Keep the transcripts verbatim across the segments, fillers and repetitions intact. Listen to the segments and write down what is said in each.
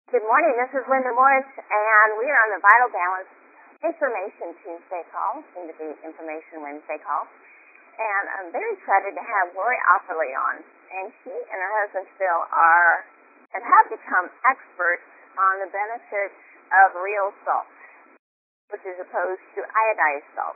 Good morning, this is Linda Morris, and we are on the Vital Balance Information Tuesday call, soon to be Information Wednesday call. And I'm very excited to have Lori Offerly on. And she and her husband Phil are and have become experts on the benefits of real salt, which is opposed to iodized salt.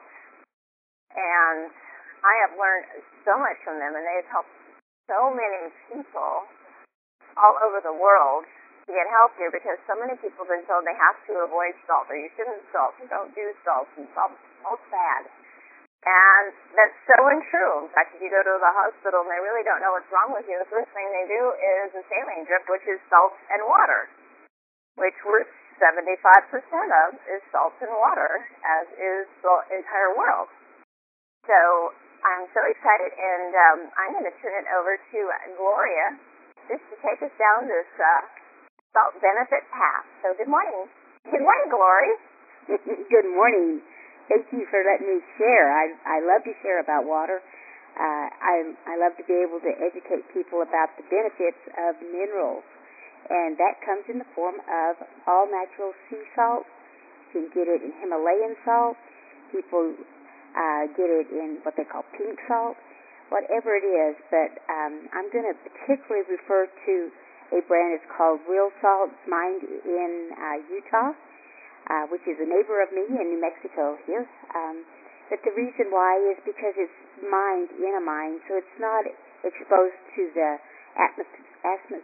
And I have learned so much from them, and they have helped so many people all over the world to get healthier, because so many people have been told they have to avoid salt, or you shouldn't salt, or don't do salt, and salt, salt's bad. And that's so untrue. In fact, if you go to the hospital and they really don't know what's wrong with you, the first thing they do is a saline drip, which is salt and water, which we're seventy-five percent of is salt and water, as is the entire world. So I'm so excited, and um, I'm going to turn it over to Gloria just to take us down this uh, salt benefit path. So good morning. Good morning, Glory. Good morning. Thank you for letting me share. I I love to share about water. Uh, I I love to be able to educate people about the benefits of minerals, and that comes in the form of all natural sea salt. You can get it in Himalayan salt. People uh, get it in what they call pink salt, whatever it is. But um, I'm going to particularly refer to a brand that's called Real Salt. It's mined in uh, Utah, uh, which is a neighbor of me in New Mexico here. Um, but the reason why is because it's mined in a mine, so it's not exposed to the atmos-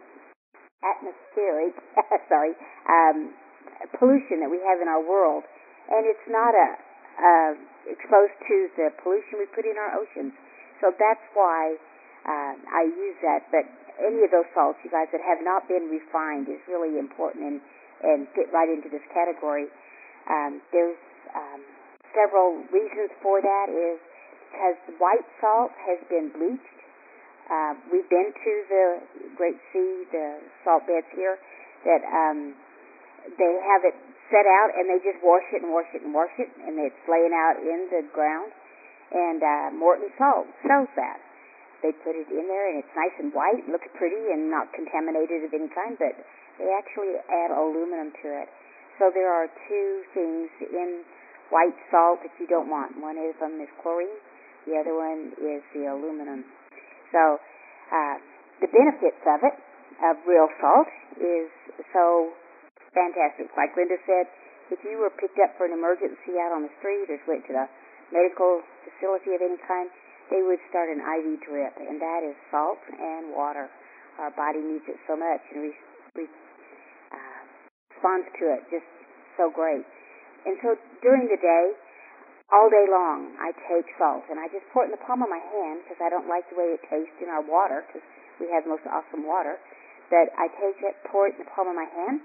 atmospheric sorry, um, pollution that we have in our world. And it's not a, uh, exposed to the pollution we put in our oceans. So that's why uh, I use that. But any of those salts, you guys, that have not been refined is really important and, and fit right into this category. Um, there's um, several reasons for that is because the white salt has been bleached. Uh, we've been to the Great Sea, the salt beds here, that um, they have it set out and they just wash it and wash it and wash it, and it's laying out in the ground. And uh, Morton Salt sells that. They put it in there, and it's nice and white, looks pretty, and not contaminated of any kind, but they actually add aluminum to it. So there are two things in white salt that you don't want. One of them is chlorine. The other one is the aluminum. So uh, the benefits of it, of real salt, is so fantastic. Like Linda said, if you were picked up for an emergency out on the street or went to the medical facility of any kind, they would start an I V drip, and that is salt and water. Our body needs it so much, and we, we uh, responds to it just so great. And so during the day, all day long, I take salt, and I just pour it in the palm of my hand because I don't like the way it tastes in our water, because we have the most awesome water. But I take it, pour it in the palm of my hand,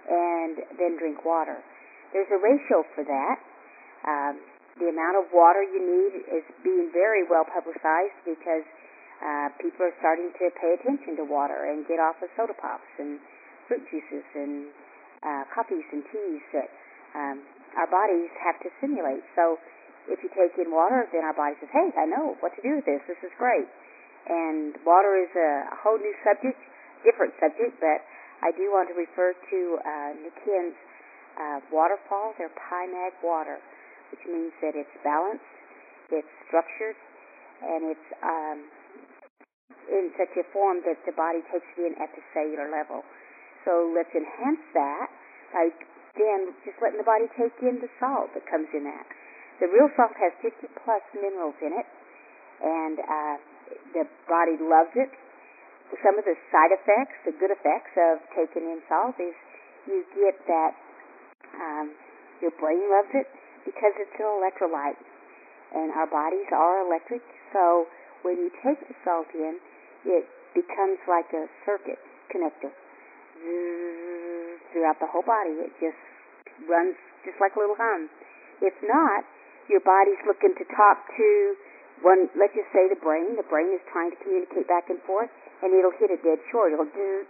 and then drink water. There's a ratio for that. Um, The amount of water you need is being very well publicized because uh, people are starting to pay attention to water and get off of soda pops and fruit juices and uh, coffees and teas that um, our bodies have to simulate. So if you take in water, then our body says, hey, I know what to do with this. This is great. And water is a whole new subject, different subject, but I do want to refer to uh, Nikian's uh, waterfall, their Pi-Mag water, which means that it's balanced, it's structured, and it's um, in such a form that the body takes it in at the cellular level. So let's enhance that by, again, just letting the body take in the salt that comes in that. The real salt has fifty plus minerals in it, and uh, the body loves it. Some of the side effects, the good effects of taking in salt is you get that um, your brain loves it, because it's an electrolyte, and our bodies are electric, so when you take the salt in, it becomes like a circuit connector. Throughout the whole body, it just runs just like a little hum. If not, your body's looking to talk to one, let's just say the brain. The brain is trying to communicate back and forth, and it'll hit a dead short. It'll do,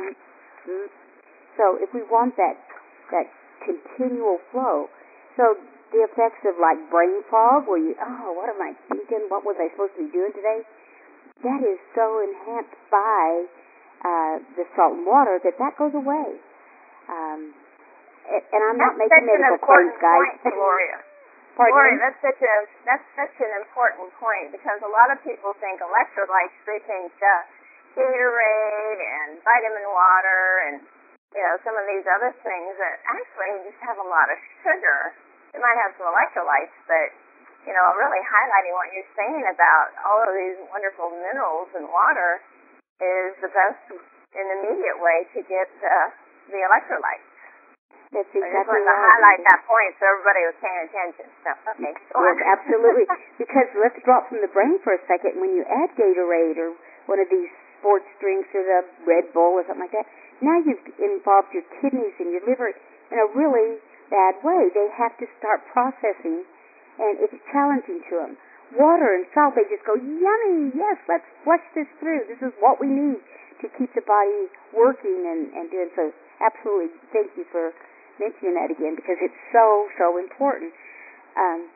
so if we want that, that continual flow, so the effects of like brain fog, where you, oh, what am I thinking? What was I supposed to be doing today? That is so enhanced by uh, the salt and water that that goes away. Um, and, and I'm That's not making such an medical important claims, guys. point, Gloria. Pardon Gloria, me? that's such a that's such an important point because a lot of people think electrolytes, they think uh, Gatorade and vitamin water and you know some of these other things that actually just have a lot of sugar. It might have some electrolytes, but you know, really highlighting what you're saying about all of these wonderful minerals in water is the best and immediate way to get uh, the electrolytes. That's I just exactly wanted to right. highlight that point so everybody was paying attention. So, okay. Yes, absolutely. Because let's drop from the brain for a second. When you add Gatorade or one of these sports drinks or the Red Bull or something like that, now you've involved your kidneys and your liver in a really bad way. They have to start processing, and it's challenging to them. Water and salt, they just go, yummy, yes, let's flush this through. This is what we need to keep the body working and, and doing so. Absolutely. Thank you for mentioning that again because it's so, so important. Um,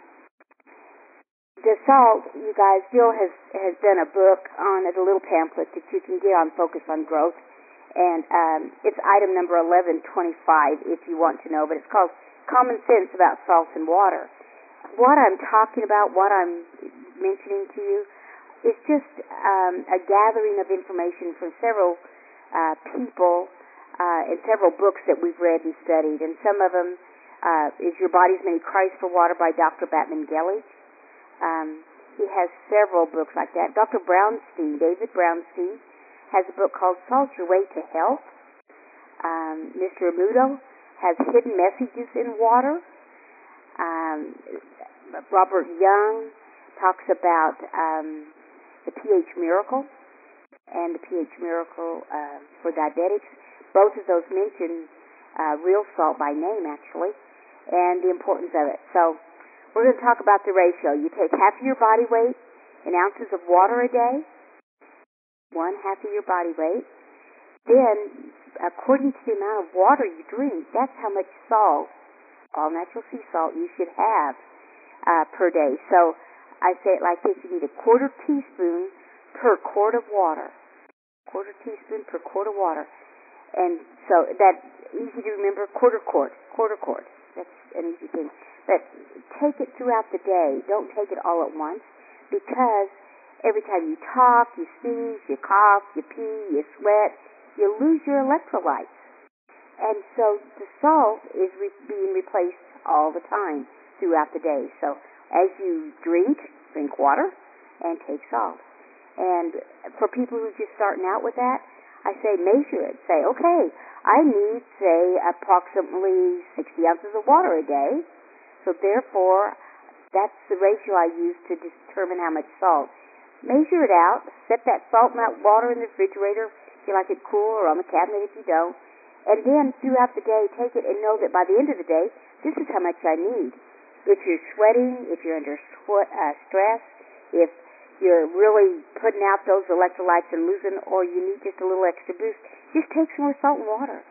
the salt, you guys, Jill has, has done a book on it, a little pamphlet that you can get on Focus on Growth, and um, it's item number eleven twenty-five if you want to know, but it's called Common Sense About Salt and Water. What I'm talking about, what I'm mentioning to you, is just um, a gathering of information from several uh, people uh, and several books that we've read and studied, and some of them uh, is Your Body's Many Cries for Water by Doctor Batman Gellich. Um, he has several books like that. Doctor Brownstein, David Brownstein, has a book called Salt Your Way to Health. Um, Mister Amudo has Hidden Messages in Water. Um, Robert Young talks about um, the pH Miracle and the pH Miracle uh, for diabetics. Both of those mention uh, real salt by name, actually, and the importance of it. So we're going to talk about the ratio. You take half of your body weight in ounces of water a day, one half of your body weight. Then, according to the amount of water you drink, that's how much salt, all natural sea salt, you should have uh, per day. So I say it like this: you need a quarter teaspoon per quart of water. Quarter teaspoon per quart of water. And so that's easy to remember, quarter quart, quarter quart. That's an easy thing. But take it throughout the day. Don't take it all at once, because every time you talk, you sneeze, you cough, you pee, you sweat, you lose your electrolytes. And so the salt is re- being replaced all the time throughout the day. So as you drink, drink water and take salt. And for people who are just starting out with that, I say measure it. Say, okay, I need, say, approximately sixty ounces of water a day. So therefore, that's the ratio I use to determine how much salt. Measure it out. Set that salt and that water in the refrigerator if you like it cool, or on the cabinet if you don't. And then throughout the day, take it and know that by the end of the day, this is how much I need. If you're sweating, if you're under sweat, uh, stress, if you're really putting out those electrolytes and losing, or you need just a little extra boost, just take some more salt and water.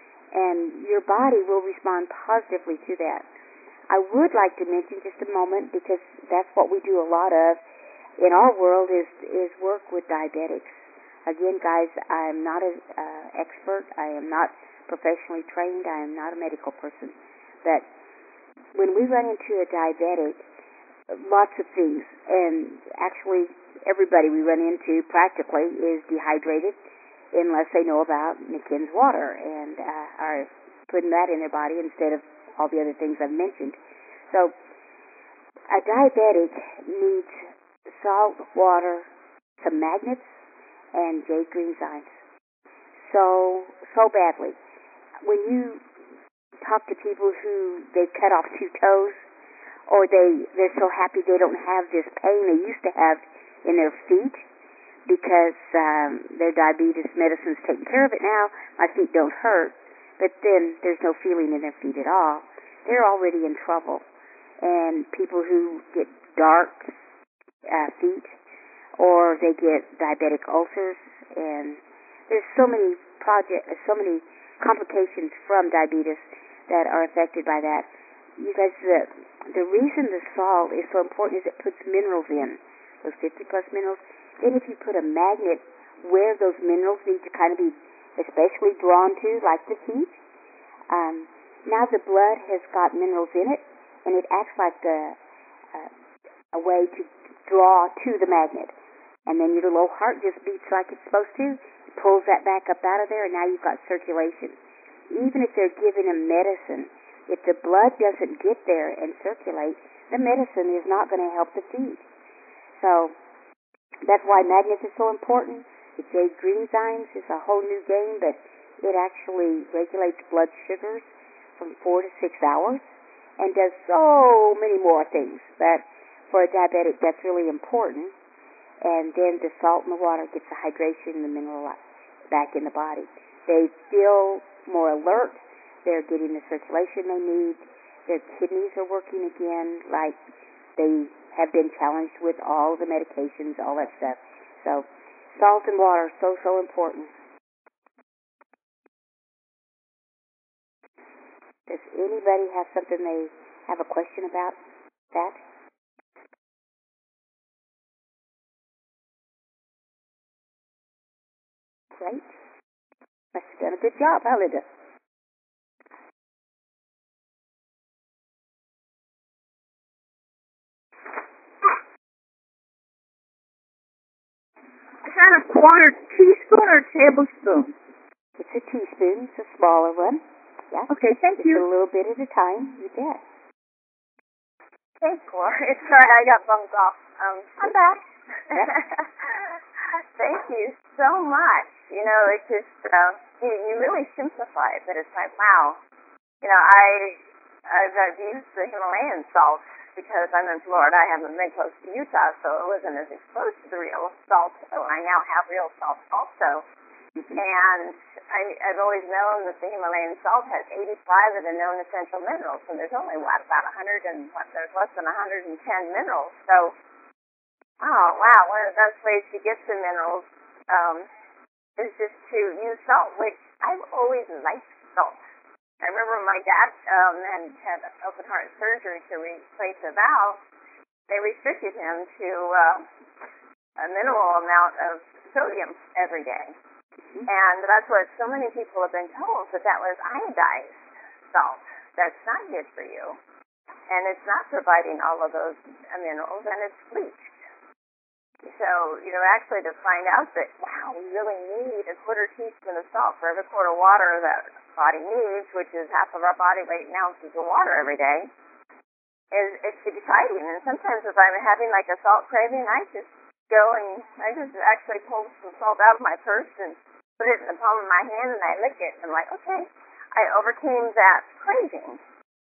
And your body will respond positively to that. I would like to mention just a moment, because that's what we do a lot of in our world, is, is work with diabetics. Again, guys, I'm not an uh, expert. I am not professionally trained. I am not a medical person. But when we run into a diabetic, lots of things, and actually everybody we run into practically is dehydrated unless they know about McKinn's water and uh, are putting that in their body instead of all the other things I've mentioned. So a diabetic needs salt, water, some magnets, and jade green zymes so, so badly. When you talk to people who they've cut off two toes, or they, they're so happy they don't have this pain they used to have in their feet because um, their diabetes medicine's taking care of it now. My feet don't hurt, but then there's no feeling in their feet at all. They're already in trouble. And people who get dark uh, feet, or they get diabetic ulcers, and there's so many project, so many complications from diabetes that are affected by that. You guys, the, the reason the salt is so important is it puts minerals in, those fifty plus minerals. Then if you put a magnet where those minerals need to kind of be especially drawn to, like the feet, Um, now the blood has got minerals in it, and it acts like a, a, a way to draw to the magnet. And then your little heart just beats like it's supposed to, it pulls that back up out of there, and now you've got circulation. Even if they're giving them medicine, if the blood doesn't get there and circulate, the medicine is not going to help the feed. So that's why magnets are so important. The Jade Greenzymes is a whole new game, but it actually regulates blood sugars from four to six hours and does so many more things. But for a diabetic, that's really important. And then the salt in the water gets the hydration and the mineral back in the body. They feel more alert. They're getting the circulation they need. Their kidneys are working again like they have been challenged with all the medications, all that stuff. So salt and water are so, so important. Does anybody have something they have a question about that? Great. Must have done a good job, huh, Linda? Is that a quarter teaspoon or tablespoon? It's a teaspoon. It's a smaller one. Yeah. Okay, thank Just you. a little bit at a time. You bet. Thanks, Laura. It's sorry I got bumped off. Um, I'm back. Thank you so much. You know, it's just uh, you, you really simplify it, but it's like, wow. You know, I I've, I've used the Himalayan salt because I'm in Florida. I haven't been close to Utah, so I wasn't as exposed to the real salt. So I now have real salt also. And I, I've always known that the Himalayan salt has eighty-five of the known essential minerals, and there's only what about one hundred and what? There's less than one hundred ten minerals. So, oh wow, one of the best ways to get the minerals um, is just to use salt, which I've always liked salt. I remember my dad um, had had open heart surgery to replace a valve. They restricted him to uh, a minimal amount of sodium every day. And that's what so many people have been told, that that was iodized salt. That's not good for you. And it's not providing all of those minerals, and it's bleached. So, you know, actually to find out that, wow, we really need a quarter teaspoon of salt for every quart of water that body needs, which is half of our body weight in ounces of water every day, is it's exciting. And sometimes if I'm having like a salt craving, I just go and I just actually pull some salt out of my purse and put it in the palm of my hand and I lick it. And I'm like, okay, I overcame that craving.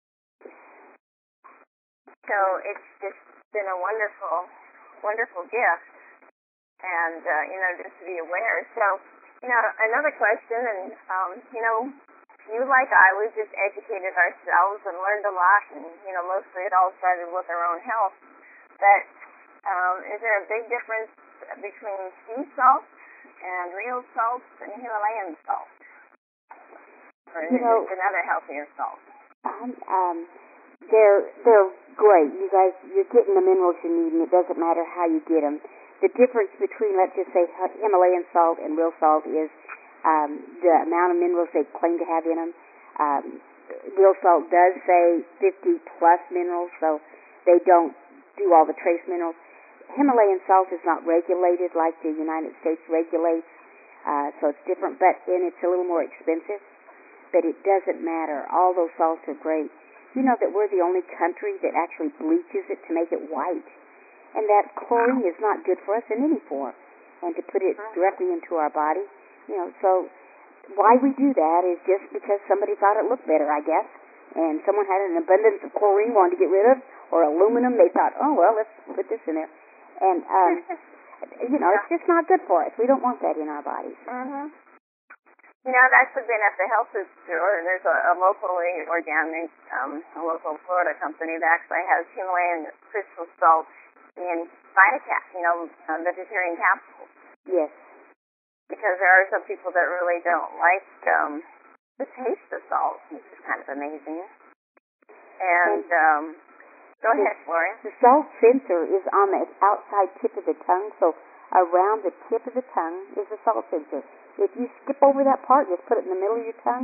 So it's just been a wonderful, wonderful gift. And, uh, you know, just to be aware. So, you know, another question, and, um, you know, you like I, we've just educated ourselves and learned a lot, and, you know, mostly it all started with our own health. But um, is there a big difference between sea salt and real salt and Himalayan salt? Or is You it know, just another healthier salt? Um, um, they're they're great. You guys, you're getting the minerals you need, and it doesn't matter how you get them. The difference between, let's just say, Himalayan salt and real salt is um, the amount of minerals they claim to have in them. Um, real salt does say fifty plus minerals, so they don't do all the trace minerals. Himalayan salt is not regulated like the United States regulates, uh, so it's different, but and it's a little more expensive. But it doesn't matter. All those salts are great. You know that we're the only country that actually bleaches it to make it white. And that chlorine is not good for us in any form. And to put it directly into our body, you know, so why we do that is just because somebody thought it looked better, I guess. And someone had an abundance of chlorine wanted to get rid of, or aluminum. They thought, oh, well, let's put this in there. And, um, you know, it's just not good for us. We don't want that in our bodies. Mm-hmm. You know, I've actually been at the health food store, and there's a, a locally organic, um, a local Florida company that actually has Himalayan crystal salt in Vitacat, you know, um, vegetarian capsules. Yes. Because there are some people that really don't like um, the taste of salt, which is kind of amazing. And, um, go the, ahead, Gloria. The salt sensor is on the outside tip of the tongue, so around the tip of the tongue is the salt sensor. If you skip over that part, just put it in the middle of your tongue,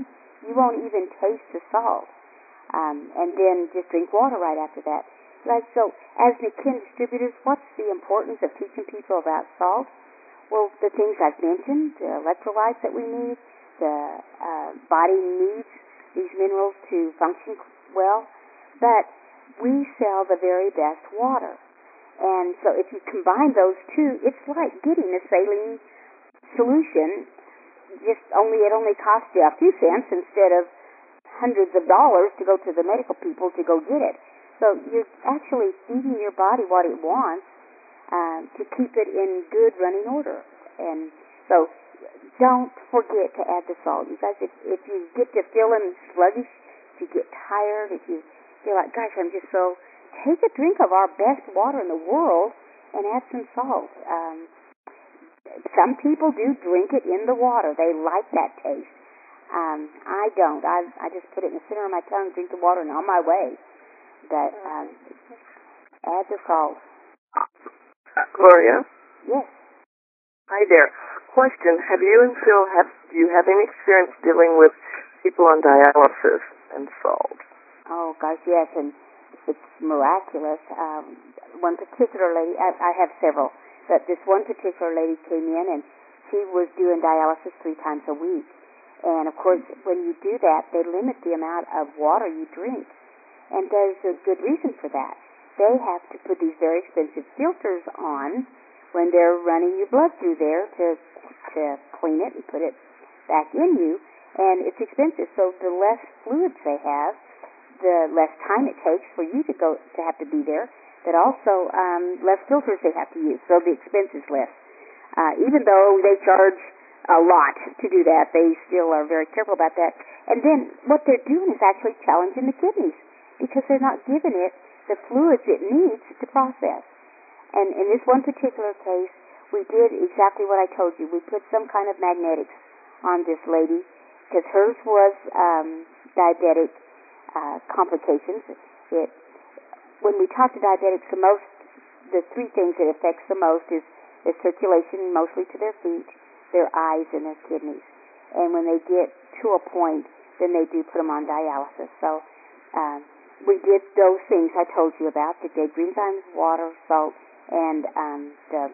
you won't even taste the salt. Um, and then just drink water right after that. Right, so as McKinn distributors, what's the importance of teaching people about salt? Well, the things I've mentioned, the electrolytes that we need, the uh, body needs these minerals to function well, but we sell the very best water. And so if you combine those two, it's like getting a saline solution, just only it only costs you a few cents instead of hundreds of dollars to go to the medical people to go get it. So you're actually feeding your body what it wants um, to keep it in good running order. And so don't forget to add the salt. You guys, if, if you get to feeling sluggish, if you get tired, if you feel like, gosh, I'm just so, take a drink of our best water in the world and add some salt. Um, some people do drink it in the water. They like that taste. Um, I don't. I I just put it in the center of my tongue, drink the water, and on my way. But um, add the salt. Uh, Gloria? Yes. Hi there. Question: Have you and Phil have do you have any experience dealing with people on dialysis and salt? Oh gosh, yes, and it's miraculous. Um, one particular lady, I, I have several, but this one particular lady came in and she was doing dialysis three times a week. And of course, when you do that, they limit the amount of water you drink. And there's a good reason for that. They have to put these very expensive filters on when they're running your blood through there to to clean it and put it back in you. And it's expensive, so the less fluids they have, the less time it takes for you to go to have to be there, but also um, less filters they have to use, so the expense is less. Uh, even though they charge a lot to do that, they still are very careful about that. And then what they're doing is actually challenging the kidneys because they're not giving it the fluids it needs to process. And in this one particular case, we did exactly what I told you. We put some kind of magnetics on this lady because hers was um, diabetic uh, complications. It, when we talk to diabetics, the most, the three things it affects the most is the circulation, mostly to their feet, their eyes, and their kidneys. And when they get to a point, then they do put them on dialysis. So um, we did those things I told you about, the dead green enzymes, water, salt, and um, the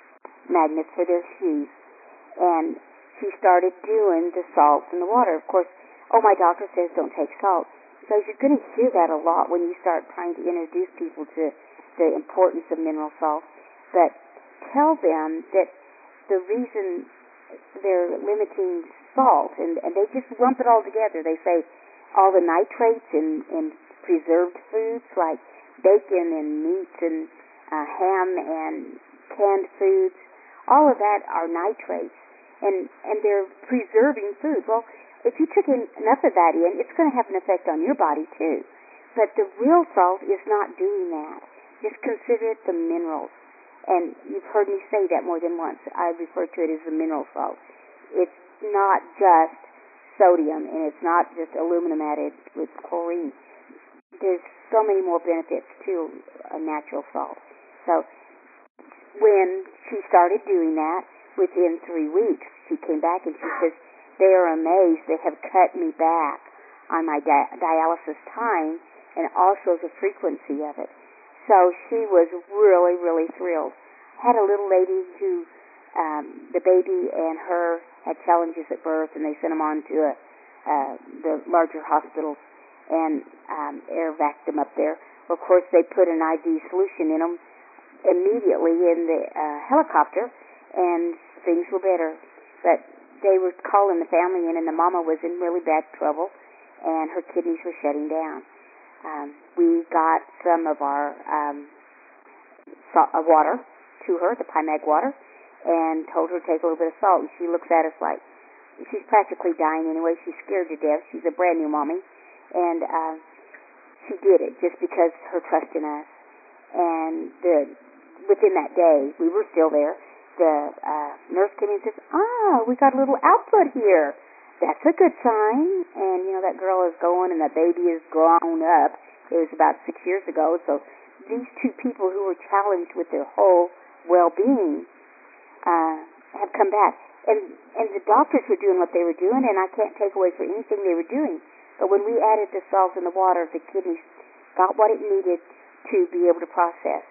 magnets for their shoes. And she started doing the salt and the water. Of course, oh, my doctor says don't take salt. So you're going to hear that a lot when you start trying to introduce people to the importance of mineral salt. But tell them that the reason they're limiting salt, and, and they just lump it all together. They say all the nitrates in, in preserved foods like bacon and meats and uh, ham and canned foods, all of that are nitrates, and, and they're preserving food. Well, if you took in enough of that in, it's going to have an effect on your body too. But the real salt is not doing that. Just consider it the minerals. And you've heard me say that more than once. I refer to it as the mineral salt. It's not just sodium, and it's not just aluminum added with chlorine. There's so many more benefits to a natural salt. So when she started doing that, within three weeks, she came back and she says, they are amazed. They have cut me back on my di- dialysis time and also the frequency of it. So she was really, really thrilled. Had a little lady who, um, the baby and her had challenges at birth, and they sent them on to a, uh, the larger hospitals and um, air vac them up there. Well, of course, they put an I V solution in them immediately in the uh, helicopter, and things were better. But they were calling the family in, and the mama was in really bad trouble, and her kidneys were shutting down. Um, we got some of our um, salt, uh, water to her, the P-M A G water, and told her to take a little bit of salt. And she looks at us like she's practically dying anyway. She's scared to death. She's a brand new mommy, and uh, she did it just because her trust in us. And the within that day, we were still there. The uh, nurse came in and says, "Ah, we got a little output here. That's a good sign." And, you know, that girl is going and that baby is grown up. It was about six years ago. So these two people who were challenged with their whole well-being uh, have come back. and and the doctors were doing what they were doing, and I can't take away for anything they were doing. But when we added the salt in the water, the kidneys got what it needed to be able to process.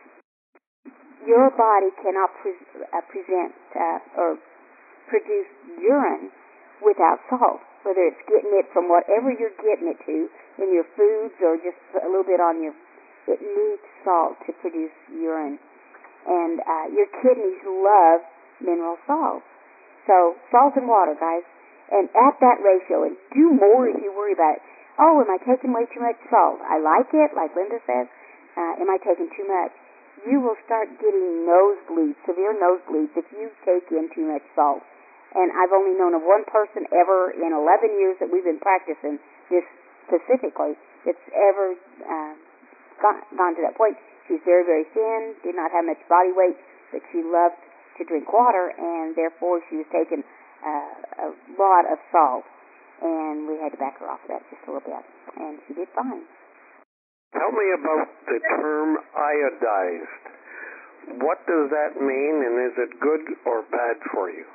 Your body cannot pre- uh, present uh, or produce urine without salt, whether it's getting it from whatever you're getting it to in your foods or just a little bit on your, it needs salt to produce urine. And uh, your kidneys love mineral salt. So salt and water, guys. And at that ratio, and do more if you worry about it. Oh, am I taking way too much salt? I like it, like Linda says. Uh, am I taking too much? You will start getting nosebleeds, severe nosebleeds, if you take in too much salt. And I've only known of one person ever in eleven years that we've been practicing this specifically that's ever uh, gone, gone to that point. She's very, very thin, did not have much body weight, but she loved to drink water, and therefore she was taking uh, a lot of salt. And we had to back her off of that just a little bit. And she did fine. Tell me about the term iodized. What does that mean, and is it good or bad for you?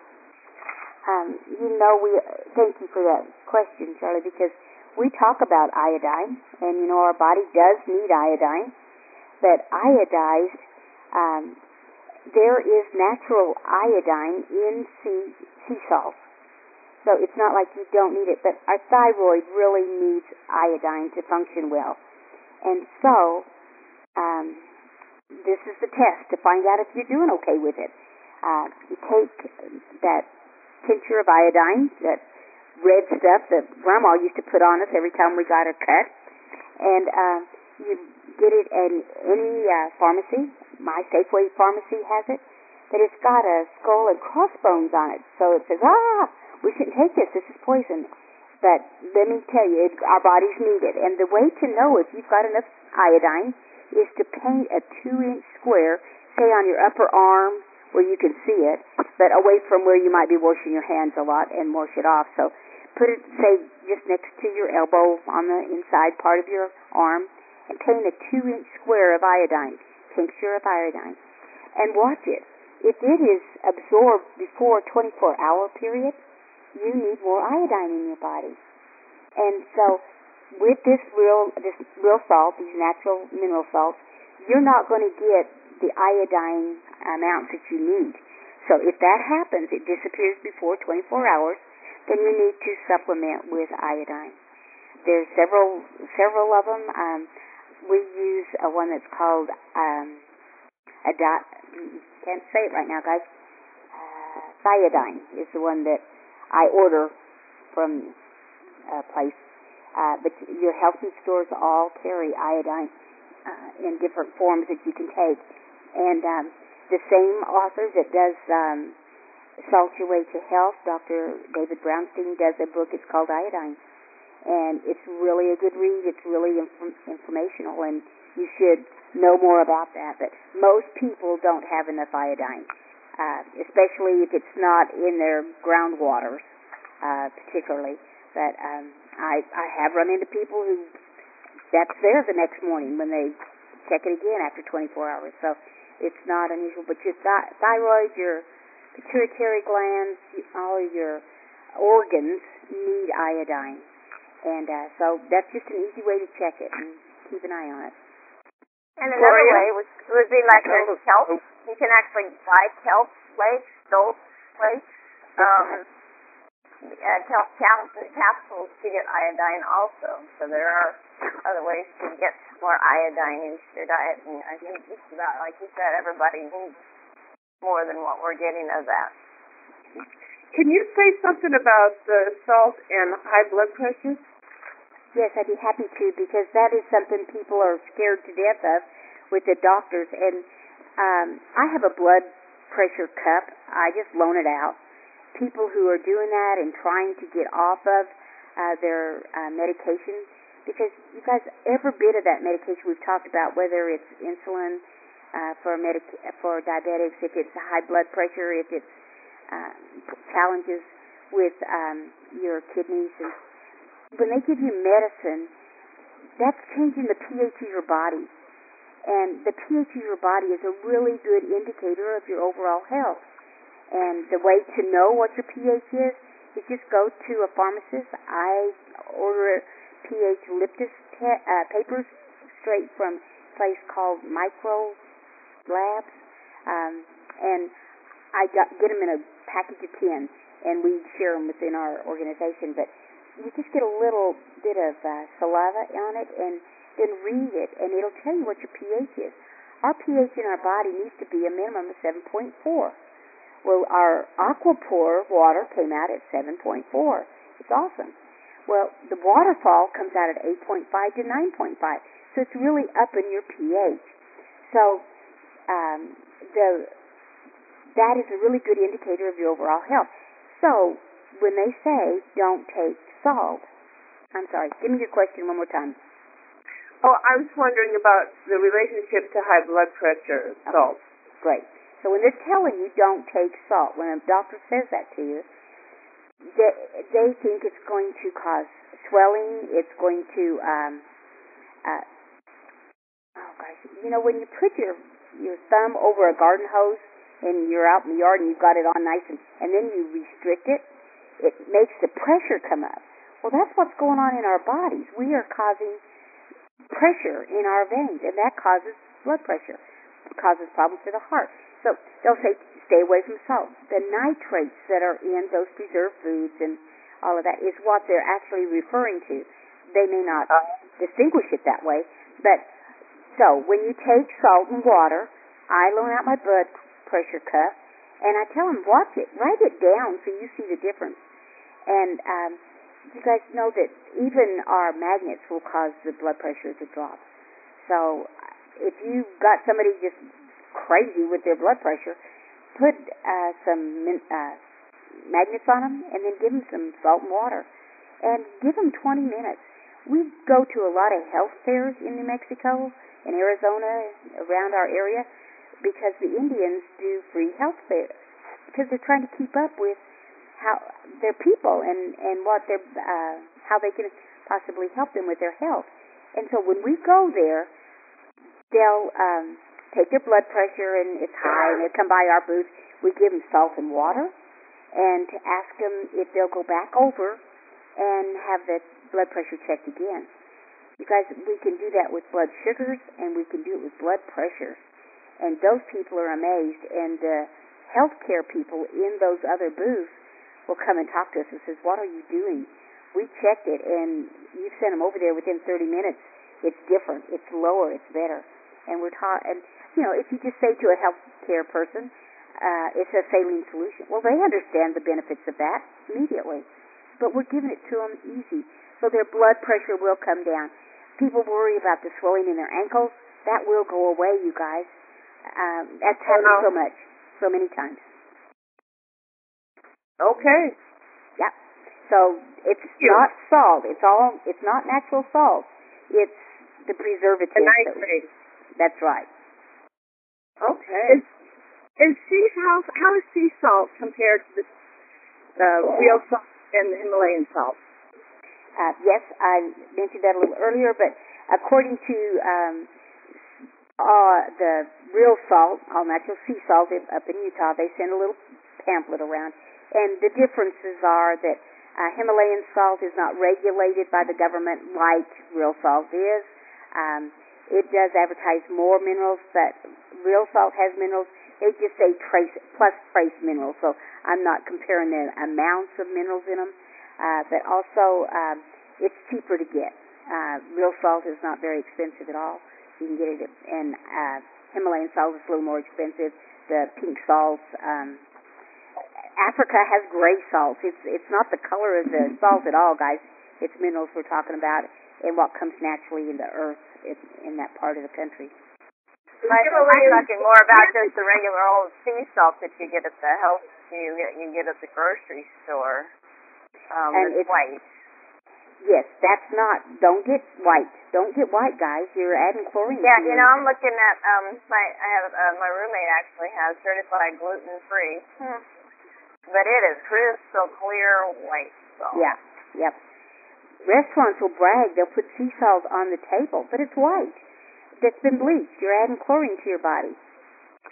Um, you know, we thank you for that question, Charlie, because we talk about iodine, and you know our body does need iodine, but iodized, um, there is natural iodine in sea, sea salt. So it's not like you don't need it, but our thyroid really needs iodine to function well. And so, um, this is the test to find out if you're doing okay with it. Uh, you take that tincture of iodine, that red stuff that Grandma used to put on us every time we got a cut, and uh, you get it in any uh, pharmacy. My Safeway pharmacy has it, but it's got a skull and crossbones on it. So it says, ah, we shouldn't take this, this is poison. But let me tell you, it, our bodies need it. And the way to know if you've got enough iodine is to paint a two-inch square, say on your upper arm where you can see it, but away from where you might be washing your hands a lot and wash it off. So put it, say, just next to your elbow on the inside part of your arm, and paint a two-inch square of iodine, tincture of iodine, and watch it. If it is absorbed before a twenty-four hour period, you need more iodine in your body. And so with this real this real salt, these natural mineral salts, you're not going to get the iodine amounts that you need. So if that happens, it disappears before twenty-four hours, then you need to supplement with iodine. There's several several of them. Um, we use a one that's called um, a dot. Can't say it right now, guys. Uh, Thiodine is the one that I order from a place. Uh, but your health food stores all carry iodine uh, in different forms that you can take. And um, the same author that does um, Salt Your Way to Health, Doctor David Brownstein, does a book. It's called Iodine. And it's really a good read. It's really inf- informational, and you should know more about that. But most people don't have enough iodine, uh, especially if it's not in their groundwaters, uh, particularly. But um, I, I have run into people who that's there the next morning when they check it again after twenty-four hours. So it's not unusual. But your th- thyroid, your pituitary glands, all your organs need iodine. And uh, so that's just an easy way to check it and keep an eye on it. And another Gloria? way would, would be like there's kelp. You can actually buy kelp flakes, dole flakes, um, uh, kelp cap- capsules to get iodine also. So there are other ways to get more iodine into your diet. And I think just about, like you said, everybody needs more than what we're getting of that. Can you say something about the salt and high blood pressure? Yes, I'd be happy to, because that is something people are scared to death of with the doctors. And um, I have a blood pressure cup. I just loan it out. People who are doing that and trying to get off of uh, their uh, medication, because you guys, every bit of that medication we've talked about, whether it's insulin uh, for medic- for diabetics, if it's high blood pressure, if it's uh, challenges with um, your kidneys, and when they give you medicine, that's changing the pH of your body. And the pH of your body is a really good indicator of your overall health. And the way to know what your pH is is just go to a pharmacist. I order pH Liptus te- uh, papers straight from a place called Micro Labs, um, and I got, get them in a package of ten, and we share them within our organization. But you just get a little bit of uh, saliva on it, and then read it, and it'll tell you what your pH is. Our pH in our body needs to be a minimum of seven point four. Well, our Aquapure water came out at seven point four. It's awesome. Well, the waterfall comes out at eight point five to nine point five, so it's really up in your pH. So um, the that is a really good indicator of your overall health. So when they say don't take salt, I'm sorry, give me your question one more time. Oh, I was wondering about the relationship to high blood pressure, salt. Okay, great. So when they're telling you don't take salt, when a doctor says that to you, they, they think it's going to cause swelling, it's going to, um, uh, oh gosh, you know, when you put your, your thumb over a garden hose and you're out in the yard and you've got it on nice and, and then you restrict it, it makes the pressure come up. Well, that's what's going on in our bodies. We are causing pressure in our veins, and that causes blood pressure. It causes problems for the heart. So they'll say, stay away from salt. The nitrates that are in those preserved foods and all of that is what they're actually referring to. They may not distinguish it that way, but so when you take salt and water, I loan out my blood pressure cuff, and I tell them, watch it, write it down so you see the difference. And um, you guys know that even our magnets will cause the blood pressure to drop. So if you've got somebody just crazy with their blood pressure, put uh, some uh, magnets on them and then give them some salt and water and give them twenty minutes. We go to a lot of health fairs in New Mexico and Arizona around our area because the Indians do free health fairs because they're trying to keep up with how their people and, and what their uh, how they can possibly help them with their health. And so when we go there, they'll um, take their blood pressure and it's high, and they come by our booth. We give them salt and water, and to ask them if they'll go back over and have the blood pressure checked again. You guys, we can do that with blood sugars, and we can do it with blood pressure. And those people are amazed, and the healthcare people in those other booths will come and talk to us and says, what are you doing? We checked it, and you've sent them over there within thirty minutes. It's different. It's lower. It's better. And we're taught, and you know, if you just say to a healthcare person, uh, it's a saline solution, well, they understand the benefits of that immediately. But we're giving it to them easy, so their blood pressure will come down. People worry about the swelling in their ankles. That will go away, you guys. Um, that's happened so much, so many times. Okay. Yep. So it's not salt. It's all. It's not natural salt. It's the preservative. The nitrate. That's right. Okay. Is, is sea salt, how is sea salt compared to the uh, real salt and the Himalayan salt? Uh, yes, I mentioned that a little earlier, but according to um, uh, the real salt, all natural sea salt up in Utah, they send a little pamphlet around, and the differences are that uh, Himalayan salt is not regulated by the government like real salt is. Um, It does advertise more minerals, but real salt has minerals. They just say trace plus trace minerals, so I'm not comparing the amounts of minerals in them. Uh, but also, um, it's cheaper to get. Uh, real salt is not very expensive at all. You can get it, at, and uh, Himalayan salt is a little more expensive. The pink salts. Um, Africa has gray salts. It's it's not the color of the salt at all, guys. It's minerals we're talking about, and what comes naturally in the earth in, in that part of the country. I think we're talking more about just the regular old sea salt that you get at the health you get, you get at the grocery store. Um, and it's white. Yes, that's not. Don't get white. Don't get white, guys. You're adding chlorine. Yeah, to you know, I'm looking at um my I have uh, my roommate actually has certified gluten free, hmm. but it is crystal clear white salt. Yeah. Yep. Restaurants will brag they'll put sea salt on the table, but it's white. That's been bleached. You're adding chlorine to your body.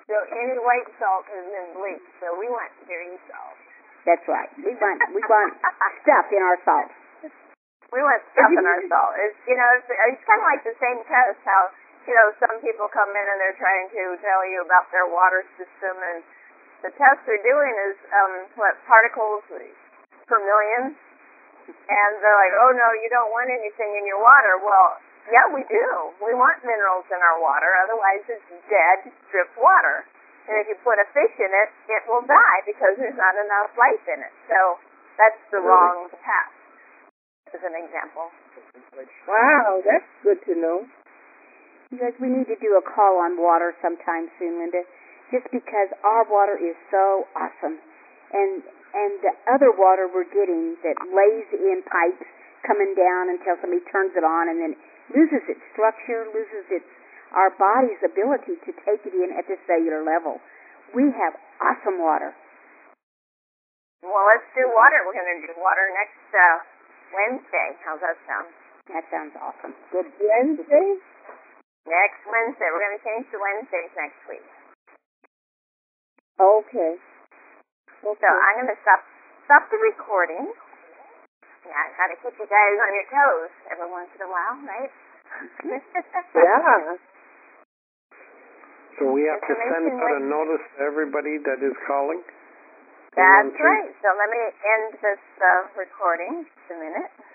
So any white salt has been bleached. So we want dirty salt. That's right. We want we want stuff in our salt. We want stuff in our salt. It's you know it's, it's kind of like the same test. How you know some people come in and they're trying to tell you about their water system, and the test they're doing is um, what particles per million, and they're like, oh no, you don't want anything in your water. Well, yeah, we do. We want minerals in our water. Otherwise, it's dead, stripped water. And if you put a fish in it, it will die because there's not enough life in it. So that's the wrong test, as an example. Wow, that's good to know. You guys, we need to do a call on water sometime soon, Linda, just because our water is so awesome. And and the other water we're getting that lays in pipes coming down until somebody turns it on and then loses its structure, loses its our body's ability to take it in at the cellular level. We have awesome water. Well, let's do water. We're going to do water next uh, Wednesday. How's that sound? That sounds awesome. Good. Wednesday? Next Wednesday. We're going to change to Wednesdays next week. Okay. Okay. So I'm going to stop stop the recording. Yeah, I got to keep you guys on your toes every once in a while, right? Yeah. So we have to send out a notice to everybody that is calling? That's right. So let me end this uh, recording just a minute.